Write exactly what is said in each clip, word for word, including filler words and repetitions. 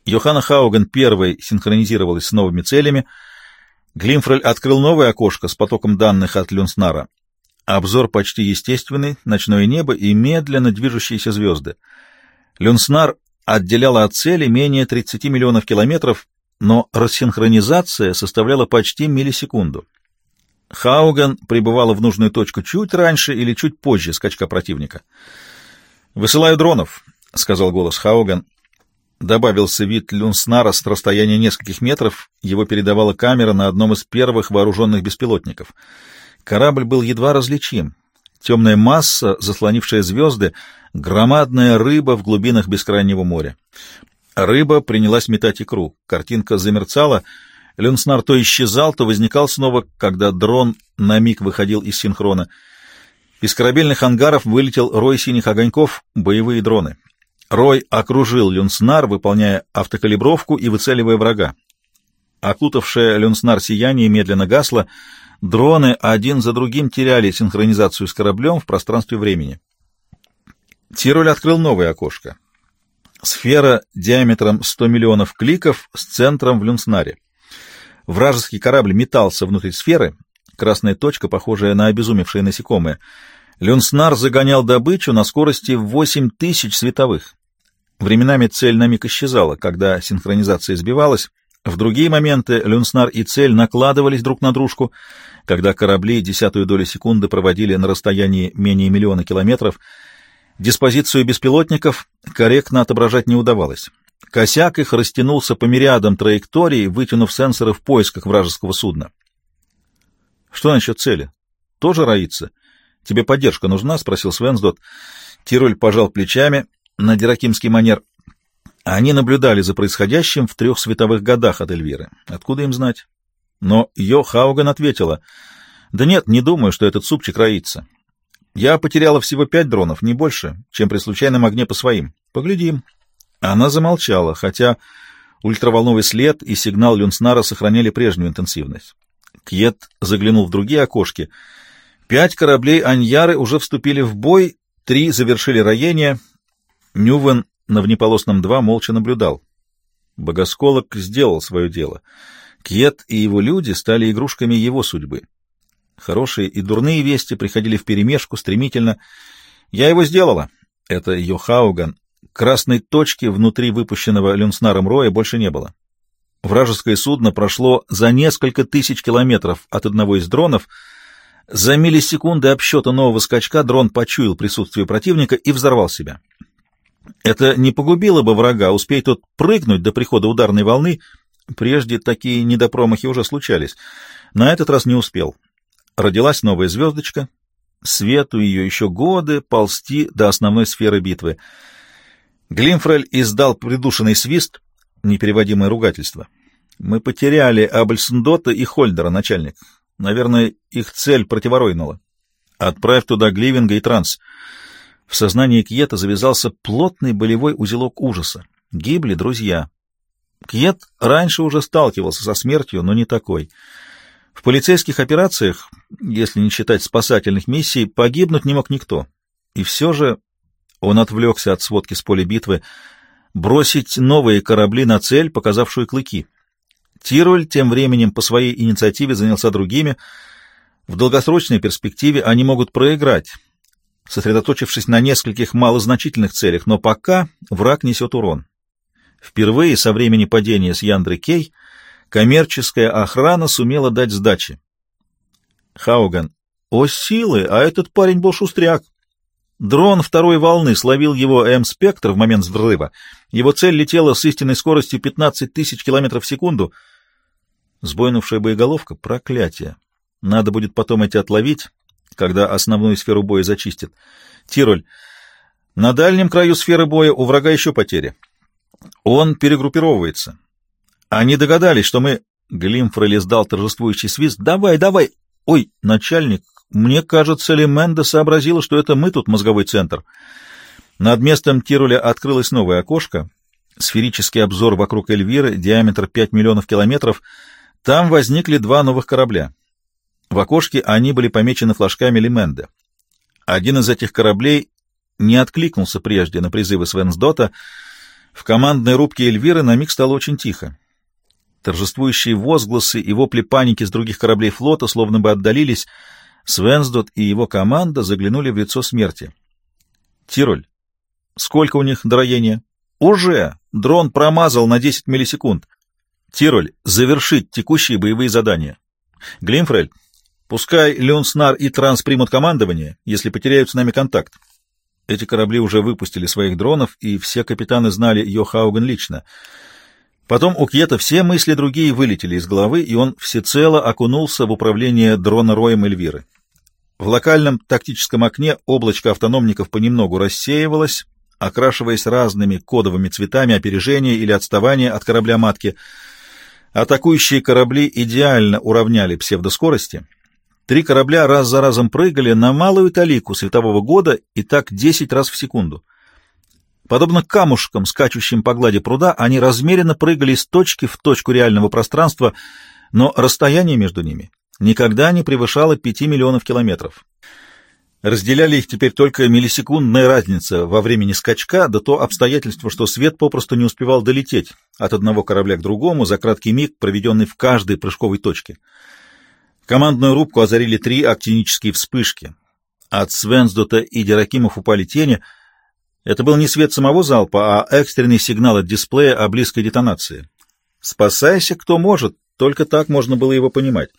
Йоханна Хауген первой синхронизировалась с новыми целями. Глимфрель открыл новое окошко с потоком данных от Люнснара. Обзор почти естественный, ночное небо и медленно движущиеся звезды. Люнснар отделяла от цели менее тридцати миллионов километров, но рассинхронизация составляла почти миллисекунду. Хауген прибывала в нужную точку чуть раньше или чуть позже скачка противника. «Высылаю дронов», — сказал голос Хауген. Добавился вид Люнснара с расстояния нескольких метров, его передавала камера на одном из первых вооруженных беспилотников. Корабль был едва различим. Темная масса, заслонившая звезды, громадная рыба в глубинах бескрайнего моря. Рыба принялась метать икру. Картинка замерцала. Люнснар то исчезал, то возникал снова, когда дрон на миг выходил из синхрона. Из корабельных ангаров вылетел рой синих огоньков, боевые дроны. Рой окружил Люнснар, выполняя автокалибровку и выцеливая врага. Окутавшее Люнснар сияние медленно гасло. Дроны один за другим теряли синхронизацию с кораблем в пространстве времени. Тироль открыл новое окошко. Сфера диаметром сто миллионов кликов с центром в Люнснаре. Вражеский корабль метался внутри сферы, красная точка, похожая на обезумевшее насекомое. Люнснар загонял добычу на скорости в восемь тысяч световых. Временами цель на миг исчезала, когда синхронизация сбивалась. В другие моменты Люнснар и цель накладывались друг на дружку, когда корабли десятую долю секунды проводили на расстоянии менее миллиона километров. Диспозицию беспилотников корректно отображать не удавалось. Косяк их растянулся по мириадам траекторий, вытянув сенсоры в поисках вражеского судна. — Что насчет цели? Тоже роится? Тебе поддержка нужна? — спросил Свенсдот. Тироль пожал плечами на диракимский манер. Они наблюдали за происходящим в трех световых годах от Эльвиры. Откуда им знать? Но Йо Хауген ответила: «Да нет, не думаю, что этот супчик роится. Я потеряла всего пять дронов, не больше, чем при случайном огне по своим. Поглядим». Она замолчала, хотя ультраволновый след и сигнал Люнснара сохраняли прежнюю интенсивность. Кьет заглянул в другие окошки. Пять кораблей Аньяры уже вступили в бой, три завершили роение. Нювен на внеполосном два молча наблюдал. Богосколок сделал свое дело. Кьет и его люди стали игрушками его судьбы. Хорошие и дурные вести приходили вперемешку стремительно. «Я его сделала!» — это Йо Хауген. Красной точки внутри выпущенного Люнснаром роя больше не было. Вражеское судно прошло за несколько тысяч километров от одного из дронов. За миллисекунды обсчета нового скачка дрон почуял присутствие противника и взорвал себя. Это не погубило бы врага, успей тот прыгнуть до прихода ударной волны. Прежде такие недопромахи уже случались. На этот раз не успел. Родилась новая звездочка. Свету ее еще годы ползти до основной сферы битвы. Глимфрель издал придушенный свист, непереводимое ругательство. Мы потеряли Абельсендота и Хольдера, начальник. Наверное, их цель противоройнула. Отправь туда Гливинга и Транс. В сознании Кьета завязался плотный болевой узелок ужаса. Гибли друзья. Кьет раньше уже сталкивался со смертью, но не такой. В полицейских операциях, если не считать спасательных миссий, погибнуть не мог никто. И все же он отвлекся от сводки с поля битвы. Бросить новые корабли на цель, показавшую клыки. Тироль тем временем по своей инициативе занялся другими. В долгосрочной перспективе они могут проиграть, сосредоточившись на нескольких малозначительных целях, но пока враг несет урон. Впервые со времени падения с Яндры Кей коммерческая охрана сумела дать сдачи. Хауген. О, силы, а этот парень был шустряк. Дрон второй волны словил его М-спектр в момент взрыва. Его цель летела с истинной скоростью пятнадцать тысяч километров в секунду. Сбойнувшая боеголовка — проклятие. Надо будет потом эти отловить, когда основную сферу боя зачистят. Тироль. На дальнем краю сферы боя у врага еще потери. Он перегруппировывается. Они догадались, что мы... Глимфрель издал торжествующий свист. «Давай, давай!» «Ой, начальник, мне кажется, Леменда сообразила, что это мы тут мозговой центр». Над местом Тироля открылось новое окошко. Сферический обзор вокруг Эльвиры, диаметр пять миллионов километров. Там возникли два новых корабля. В окошке они были помечены флажками Леменды. Один из этих кораблей не откликнулся прежде на призывы Свенсдота. В командной рубке Эльвиры на миг стало очень тихо. Торжествующие возгласы и вопли паники с других кораблей флота словно бы отдалились. Свенсдот и его команда заглянули в лицо смерти. «Тироль, сколько у них до роения?» «Уже! Дрон промазал на десять миллисекунд. Тироль, завершить текущие боевые задания. Глимфрель, пускай Люнснар и Транс примут командование, если потеряют с нами контакт». Эти корабли уже выпустили своих дронов, и все капитаны знали Йохауген лично. Потом у Кьета все мысли другие вылетели из головы, и он всецело окунулся в управление дрона-роем Эльвиры. В локальном тактическом окне облачко автономников понемногу рассеивалось, окрашиваясь разными кодовыми цветами опережения или отставания от корабля-матки. Атакующие корабли идеально уравняли псевдоскорости. Три корабля раз за разом прыгали на малую талику светового года и так десять раз в секунду. Подобно камушкам, скачущим по глади пруда, они размеренно прыгали из точки в точку реального пространства, но расстояние между ними никогда не превышало пяти миллионов километров. Разделяли их теперь только миллисекундная разница во времени скачка, да то обстоятельство, что свет попросту не успевал долететь от одного корабля к другому за краткий миг, проведенный в каждой прыжковой точке. Командную рубку озарили три актинические вспышки. От Свенсдота и Диракимов упали тени. Это был не свет самого залпа, а экстренный сигнал от дисплея о близкой детонации. «Спасайся, кто может», только так можно было его понимать.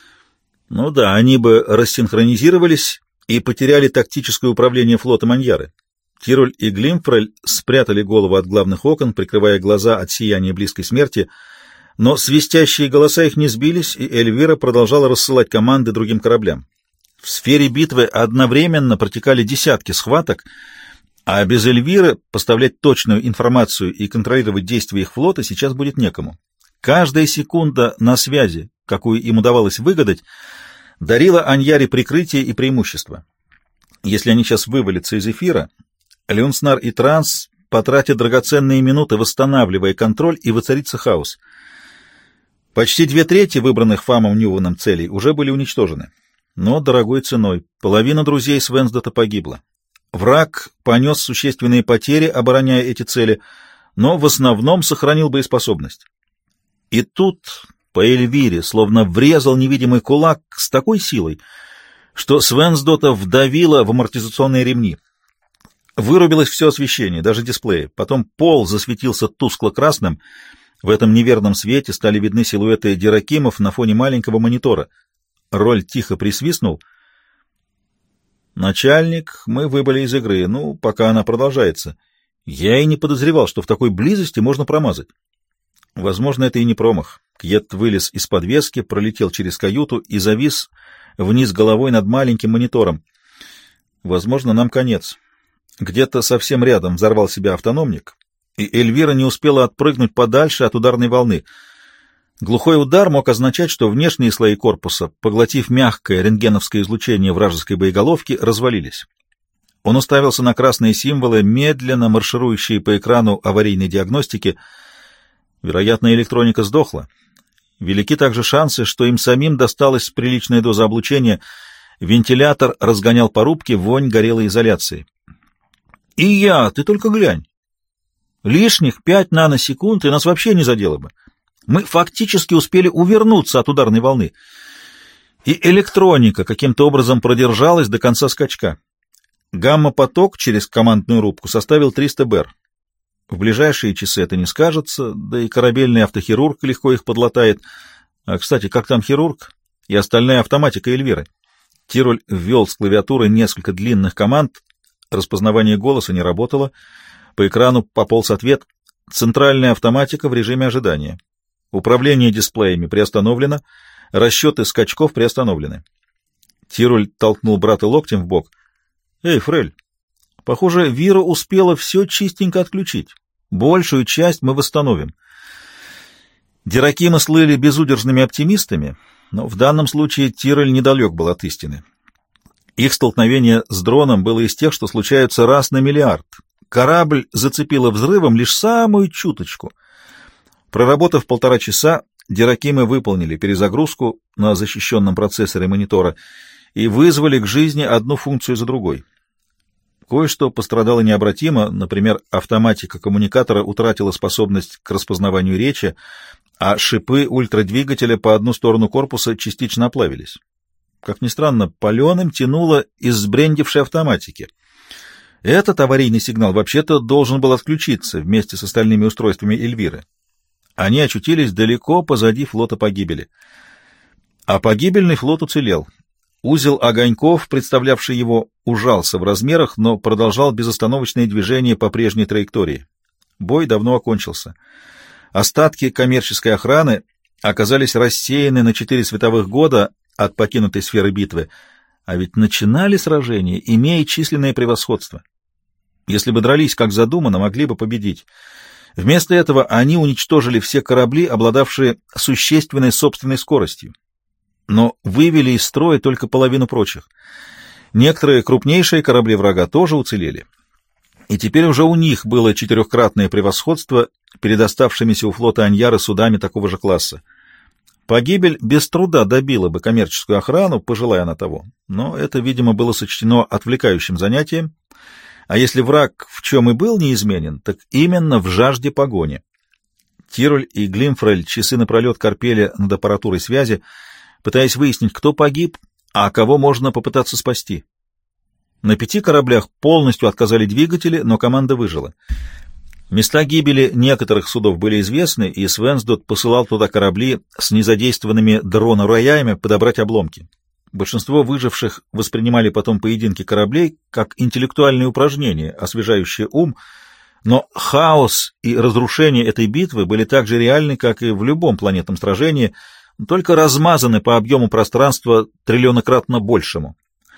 Ну да, они бы рассинхронизировались и потеряли тактическое управление флотом Аньяры. Тироль и Глимфрель спрятали голову от главных окон, прикрывая глаза от сияния близкой смерти, но свистящие голоса их не сбились, и Эльвира продолжала рассылать команды другим кораблям. В сфере битвы одновременно протекали десятки схваток, а без Эльвиры поставлять точную информацию и контролировать действия их флота сейчас будет некому. Каждая секунда на связи, какую им удавалось выгадать, дарила Аньяре прикрытие и преимущество. Если они сейчас вывалятся из эфира, Люнснар и Транс потратят драгоценные минуты, восстанавливая контроль, и воцарится хаос. Почти две трети выбранных Фамом Ньюваном целей уже были уничтожены. Но дорогой ценой. Половина друзей Свенсдота погибла. Враг понес существенные потери, обороняя эти цели, но в основном сохранил боеспособность. И тут по Эльвире словно врезал невидимый кулак с такой силой, что Свенсдота вдавило в амортизационные ремни. Вырубилось все освещение, даже дисплеи. Потом пол засветился тускло-красным. В этом неверном свете стали видны силуэты Диракимов на фоне маленького монитора. Роль тихо присвистнул. «Начальник, мы выбыли из игры. Ну, пока она продолжается. Я и не подозревал, что в такой близости можно промазать». Возможно, это и не промах. Кьет вылез из подвески, пролетел через каюту и завис вниз головой над маленьким монитором. Возможно, нам конец. Где-то совсем рядом взорвал себя автономник, и Эльвира не успела отпрыгнуть подальше от ударной волны. Глухой удар мог означать, что внешние слои корпуса, поглотив мягкое рентгеновское излучение вражеской боеголовки, развалились. Он уставился на красные символы, медленно марширующие по экрану аварийной диагностики. Вероятно, электроника сдохла. Велики также шансы, что им самим досталась приличная доза облучения. Вентилятор разгонял по рубке вонь горелой изоляции. И я, ты только глянь. Лишних пять наносекунд, и нас вообще не задело бы. Мы фактически успели увернуться от ударной волны. И электроника каким-то образом продержалась до конца скачка. Гамма-поток через командную рубку составил триста бер. В ближайшие часы это не скажется, да и корабельный автохирург легко их подлатает. А, кстати, как там хирург и остальная автоматика Эльвиры? Тироль ввел с клавиатуры несколько длинных команд. Распознавание голоса не работало. По экрану пополз ответ. Центральная автоматика в режиме ожидания. Управление дисплеями приостановлено. Расчеты скачков приостановлены. Тироль толкнул брата локтем в бок. «Эй, Фрель, похоже, Вира успела все чистенько отключить. Большую часть мы восстановим». Диракимы слыли безудержными оптимистами, но в данном случае Тироль недалек был от истины. Их столкновение с дроном было из тех, что случаются раз на миллиард. Корабль зацепило взрывом лишь самую чуточку. Проработав полтора часа, Диракимы выполнили перезагрузку на защищенном процессоре монитора и вызвали к жизни одну функцию за другой. Кое-что пострадало необратимо, например, автоматика коммуникатора утратила способность к распознаванию речи, а шипы ультрадвигателя по одну сторону корпуса частично оплавились. Как ни странно, паленым тянуло из сбрендившей автоматики. Этот аварийный сигнал вообще-то должен был отключиться вместе с остальными устройствами Эльвиры. Они очутились далеко позади флота погибели. А погибельный флот уцелел. Узел огоньков, представлявший его, ужался в размерах, но продолжал безостановочные движения по прежней траектории. Бой давно окончился. Остатки коммерческой охраны оказались рассеяны на четыре световых года от покинутой сферы битвы, а ведь начинали сражение, имея численное превосходство. Если бы дрались как задумано, могли бы победить. Вместо этого они уничтожили все корабли, обладавшие существенной собственной скоростью, но вывели из строя только половину прочих. Некоторые крупнейшие корабли врага тоже уцелели, и теперь уже у них было четырехкратное превосходство перед оставшимися у флота Аньяры судами такого же класса. Погибель без труда добила бы коммерческую охрану, пожелая она того, но это, видимо, было сочтено отвлекающим занятием, а если враг в чем и был неизменен, так именно в жажде погони. Тироль и Глимфрель часы напролет корпели над аппаратурой связи, пытаясь выяснить, кто погиб, а кого можно попытаться спасти. На пяти кораблях полностью отказали двигатели, но команда выжила. Места гибели некоторых судов были известны, и Свенсдот посылал туда корабли с незадействованными дрона-рояями подобрать обломки. Большинство выживших воспринимали потом поединки кораблей как интеллектуальные упражнения, освежающие ум, но хаос и разрушение этой битвы были так же реальны, как и в любом планетном сражении, только размазаны по объему пространства триллионократно большему.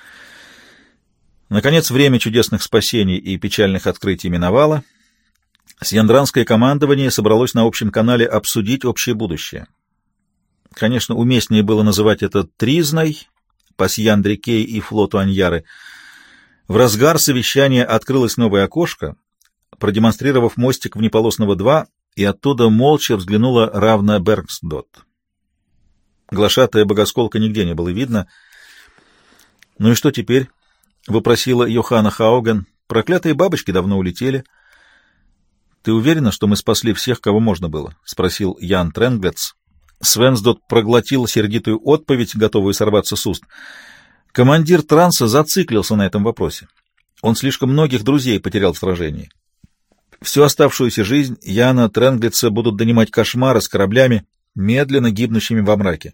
Наконец, время чудесных спасений и печальных открытий миновало. Сьяндранское командование собралось на общем канале обсудить общее будущее. Конечно, уместнее было называть это «тризной», по Сьяндре-Кей и флоту Аньяры. В разгар совещания открылось новое окошко, продемонстрировав мостик внеполосного два, и оттуда молча взглянула Равна Бергсдот. Глашатая богосколка нигде не было видно. — Ну и что теперь? — вопросила Йоханна Хауген. — Проклятые бабочки давно улетели. — Ты уверена, что мы спасли всех, кого можно было? — спросил Ян Тренглец. Свенсдот проглотил сердитую отповедь, готовую сорваться с уст. Командир транса зациклился на этом вопросе. Он слишком многих друзей потерял в сражении. Всю оставшуюся жизнь Яна Тренглица будут донимать кошмары с кораблями, медленно гибнущими во мраке.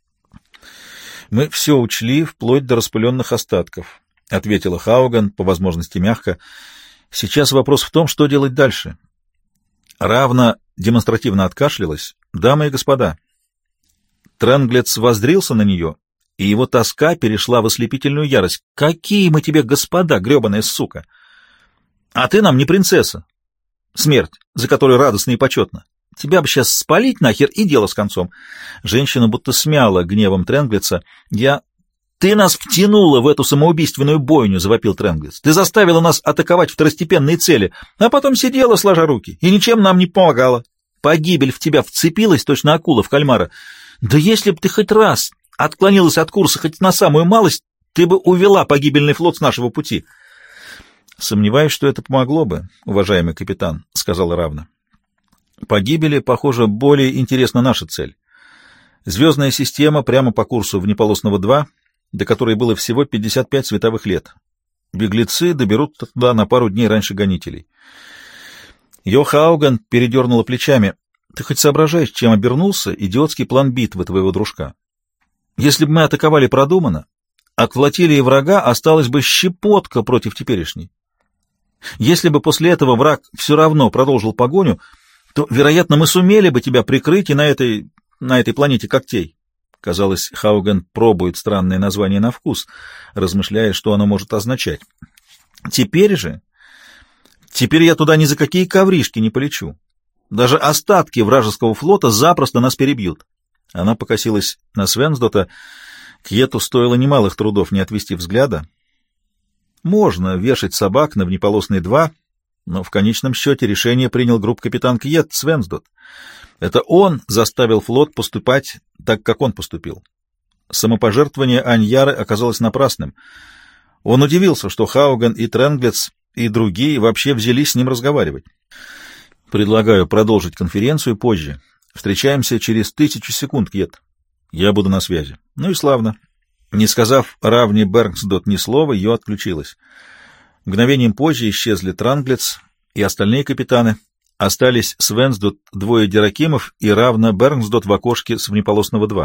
«Мы все учли, вплоть до распыленных остатков», — ответила Хауган, по возможности мягко. «Сейчас вопрос в том, что делать дальше». Равна демонстративно откашлялась. «Дамы и господа». Тренглец воззрился на нее, и его тоска перешла в ослепительную ярость. «Какие мы тебе господа, гребаная сука! А ты нам не принцесса! Смерть, за которую радостно и почетно! Тебя бы сейчас спалить нахер и дело с концом!» Женщина будто смяла гневом Тренглеца. «Я... Ты нас втянула в эту самоубийственную бойню!» — завопил Тренглец. «Ты заставила нас атаковать второстепенные цели, а потом сидела, сложа руки, и ничем нам не помогала. Погибель в тебя вцепилась, точно акула в кальмара. Да если б ты хоть раз отклонилась от курса, хоть на самую малость, ты бы увела погибельный флот с нашего пути». «Сомневаюсь, что это помогло бы, уважаемый капитан», — сказала Равна. «Погибели, похоже, более интересна наша цель. Звездная система прямо по курсу внеполосного два, до которой было всего пятьдесят пять световых лет. Беглецы доберут туда на пару дней раньше гонителей». Йохауган передернула плечами. «Ты хоть соображаешь, чем обернулся идиотский план битвы твоего дружка? Если бы мы атаковали продуманно, от флотилии врага осталась бы щепотка против теперешней. Если бы после этого враг все равно продолжил погоню, то, вероятно, мы сумели бы тебя прикрыть и на этой, на этой планете когтей». Казалось, Хауган пробует странное название на вкус, размышляя, что оно может означать. «Теперь же... Теперь я туда ни за какие ковришки не полечу. Даже остатки вражеского флота запросто нас перебьют». Она покосилась на Свенсдота. Кьету стоило немалых трудов не отвести взгляда. Можно вешать собак на внеполосный два, но в конечном счете решение принял групп-капитан Кьет Свенсдот. Это он заставил флот поступать так, как он поступил. Самопожертвование Аньяры оказалось напрасным. Он удивился, что Хауген и Тренглец и другие вообще взялись с ним разговаривать. Предлагаю продолжить конференцию позже. Встречаемся через тысячу секунд, Кьет. Я буду на связи. Ну и славно. Не сказав равне Бернгсдот ни слова, ее отключилась. Мгновением позже исчезли Транглец и остальные капитаны. Остались Свенсдот, двое диракимов и равно Бернгсдот в окошке с внеполосного два.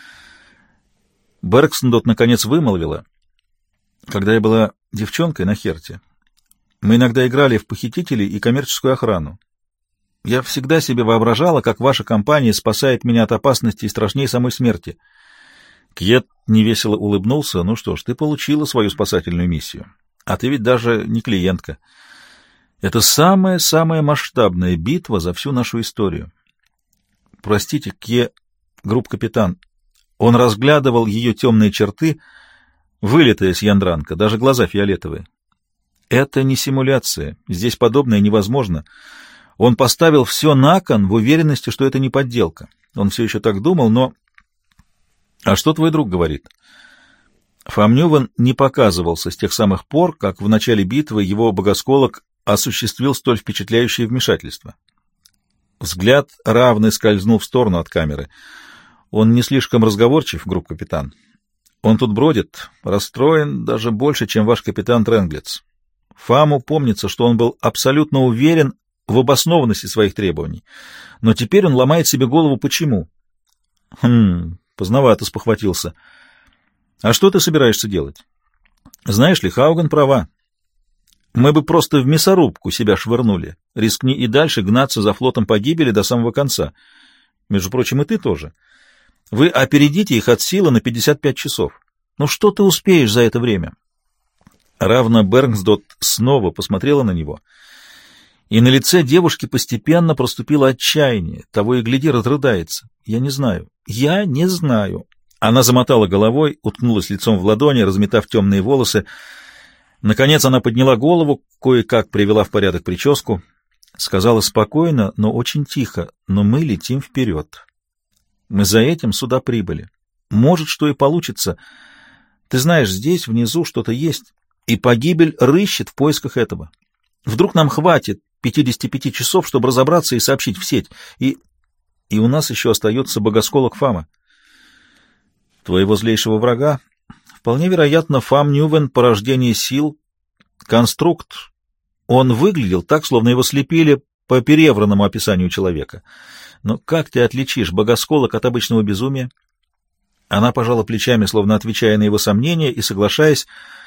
Бернгсдот наконец вымолвила: когда я была девчонкой на Херте, мы иногда играли в похитителей и коммерческую охрану. Я всегда себе воображала, как ваша компания спасает меня от опасности и страшней самой смерти. Кьет невесело улыбнулся. Ну что ж, ты получила свою спасательную миссию. А ты ведь даже не клиентка. Это самая-самая масштабная битва за всю нашу историю. Простите, Кье, групп-капитан. Он разглядывал ее темные черты, вылитая с Яндранка, даже глаза фиолетовые. Это не симуляция. Здесь подобное невозможно. Он поставил все на кон в уверенности, что это не подделка. Он все еще так думал, но... А что твой друг говорит? Фамнювен не показывался с тех самых пор, как в начале битвы его богосколок осуществил столь впечатляющее вмешательство. Взгляд равный скользнул в сторону от камеры. Он не слишком разговорчив, групп-капитан. Он тут бродит, расстроен даже больше, чем ваш капитан Тренглец. Фаму помнится, что он был абсолютно уверен в обоснованности своих требований, но теперь он ломает себе голову, почему. Хм, поздновато спохватился. А что ты собираешься делать? Знаешь ли, Хауген права. Мы бы просто в мясорубку себя швырнули. Рискни и дальше гнаться за флотом погибели до самого конца. Между прочим, и ты тоже. Вы опередите их от силы на пятьдесят пять часов. Ну что ты успеешь за это время? Равно Бернгсдот снова посмотрела на него, и на лице девушки постепенно проступило отчаяние. Того и гляди, разрыдается. Я не знаю. Я не знаю. Она замотала головой, уткнулась лицом в ладони, разметав темные волосы. Наконец она подняла голову, кое-как привела в порядок прическу, сказала спокойно, но очень тихо: но мы летим вперед. Мы за этим сюда прибыли. Может, что и получится. Ты знаешь, здесь внизу что-то есть, и погибель рыщет в поисках этого. Вдруг нам хватит пятидесяти пяти часов, чтобы разобраться и сообщить в сеть, и... и у нас еще остается богосколок Фама. Твоего злейшего врага? Вполне вероятно, Фамнювен — порождение сил, конструкт. Он выглядел так, словно его слепили по перевранному описанию человека. Но как ты отличишь богосколок от обычного безумия? Она пожала плечами, словно отвечая на его сомнения и соглашаясь.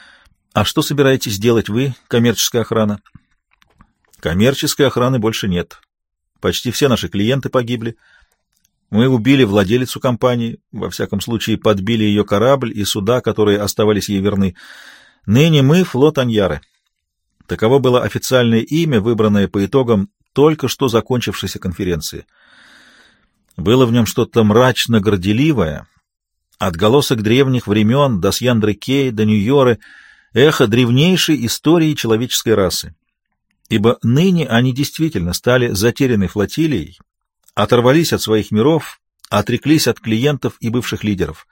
А что собираетесь делать вы, коммерческая охрана? Коммерческой охраны больше нет. Почти все наши клиенты погибли. Мы убили владелицу компании, во всяком случае подбили ее корабль и суда, которые оставались ей верны. Ныне мы — флот Аньяры. Таково было официальное имя, выбранное по итогам только что закончившейся конференции. Было в нем что-то мрачно-горделивое, отголосок древних времен до Сьяндры-Кей, до Нью-Йоры, эхо древнейшей истории человеческой расы. Ибо ныне они действительно стали затерянной флотилией, оторвались от своих миров, отреклись от клиентов и бывших лидеров.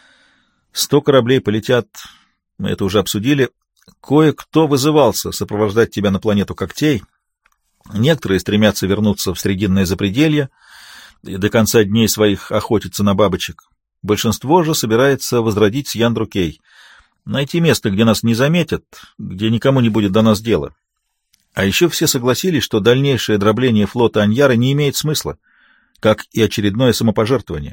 Сто кораблей полетят, мы это уже обсудили. Кое-кто вызывался сопровождать тебя на планету когтей. Некоторые стремятся вернуться в Срединное запределье и до конца дней своих охотиться на бабочек. Большинство же собирается возродить Сьяндру-Кей, найти место, где нас не заметят, где никому не будет до нас дела. А еще все согласились, что дальнейшее дробление флота Аньяры не имеет смысла, как и очередное самопожертвование.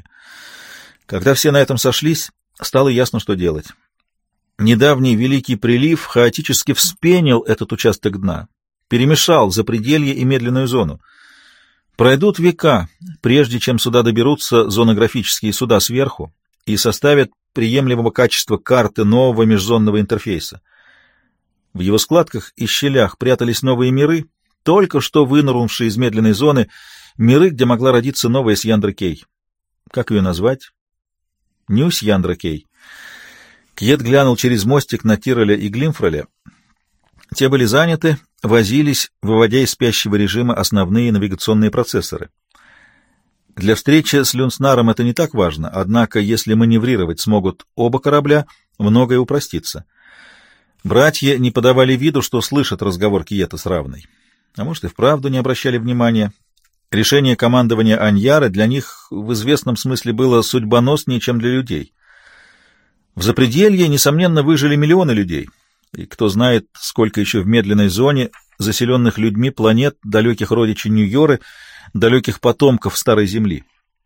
Когда все на этом сошлись, стало ясно, что делать. Недавний Великий Прилив хаотически вспенил этот участок дна, перемешал запределье и медленную зону. Пройдут века, прежде чем сюда доберутся зонографические суда сверху и составят приемлемого качества карты нового межзонного интерфейса. В его складках и щелях прятались новые миры, только что вынырнувшие из медленной зоны, миры, где могла родиться новая Сьяндра-Кей. Как ее назвать? Нью Сьяндра-Кей. Кьет глянул через мостик на Тироля и Глимфроля. Те были заняты, возились, выводя из спящего режима основные навигационные процессоры. Для встречи с Люнснаром это не так важно, однако если маневрировать смогут оба корабля, многое упростится. Братья не подавали виду, что слышат разговор Киета с равной. А может, и вправду не обращали внимания. Решение командования Аньяра для них в известном смысле было судьбоноснее, чем для людей. В Запределье, несомненно, выжили миллионы людей, и кто знает, сколько еще в медленной зоне заселенных людьми планет, далеких родичей Нью-Йоры, далеких потомков Старой Земли.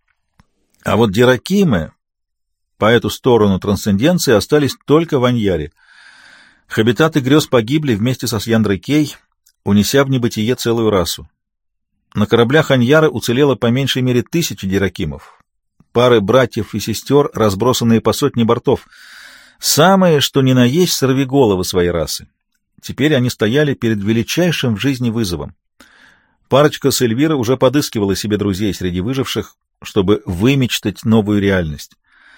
А вот Диракимы по эту сторону трансценденции остались только в Аньяре. Хабитаты грез погибли вместе со Сьяндрой Кей, унеся в небытие целую расу. На кораблях Аньяра уцелело по меньшей мере тысячи диракимов, пары братьев и сестер, разбросанные по сотне бортов, самые, что ни на есть, сорвиголовы своей расы. Теперь они стояли перед величайшим в жизни вызовом. Парочка с Эльвирой уже подыскивала себе друзей среди выживших, чтобы вымечтать новую реальность.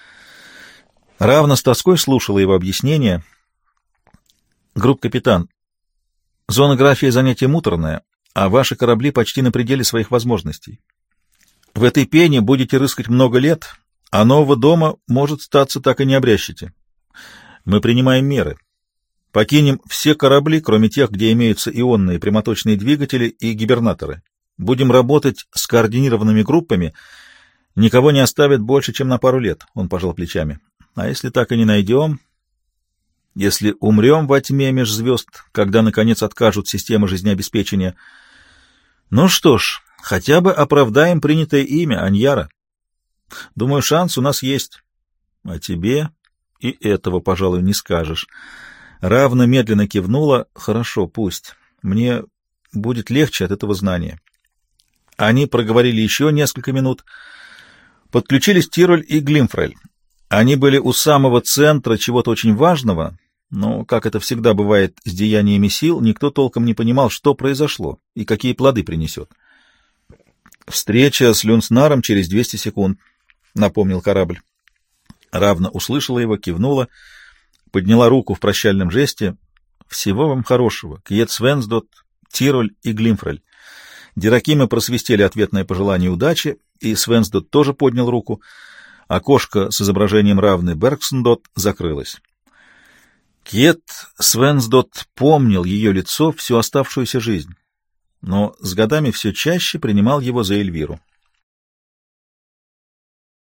Равно с тоской слушала его объяснение. «Групп-капитан, зонография занятие муторное, а ваши корабли почти на пределе своих возможностей. В этой пене будете рыскать много лет, а нового дома, может, статься, так и не обрящете. Мы принимаем меры. Покинем все корабли, кроме тех, где имеются ионные прямоточные двигатели и гибернаторы. Будем работать с координированными группами. Никого не оставят больше, чем на пару лет», — он пожал плечами. «А если так и не найдем, если умрем во тьме меж звезд, когда, наконец, откажут системы жизнеобеспечения, ну что ж, хотя бы оправдаем принятое имя Аньяра. Думаю, шанс у нас есть. А тебе и этого, пожалуй, не скажешь». Равно медленно кивнула. «Хорошо, пусть. Мне будет легче от этого знания». Они проговорили еще несколько минут. Подключились Тироль и Глимфрель. Они были у самого центра чего-то очень важного, но, как это всегда бывает с деяниями сил, никто толком не понимал, что произошло и какие плоды принесет. «Встреча с Люнснаром через двести секунд», — напомнил корабль. Равно услышала его, кивнула, подняла руку в прощальном жесте. «Всего вам хорошего, Кьет Свенсдот, Тироль и Глимфрель». Диракимы просвистели ответное пожелание удачи, и Свенсдот тоже поднял руку. Окошко с изображением равной Бергсендот закрылось. Кьет Свенсдот помнил ее лицо всю оставшуюся жизнь, но с годами все чаще принимал его за Эльвиру.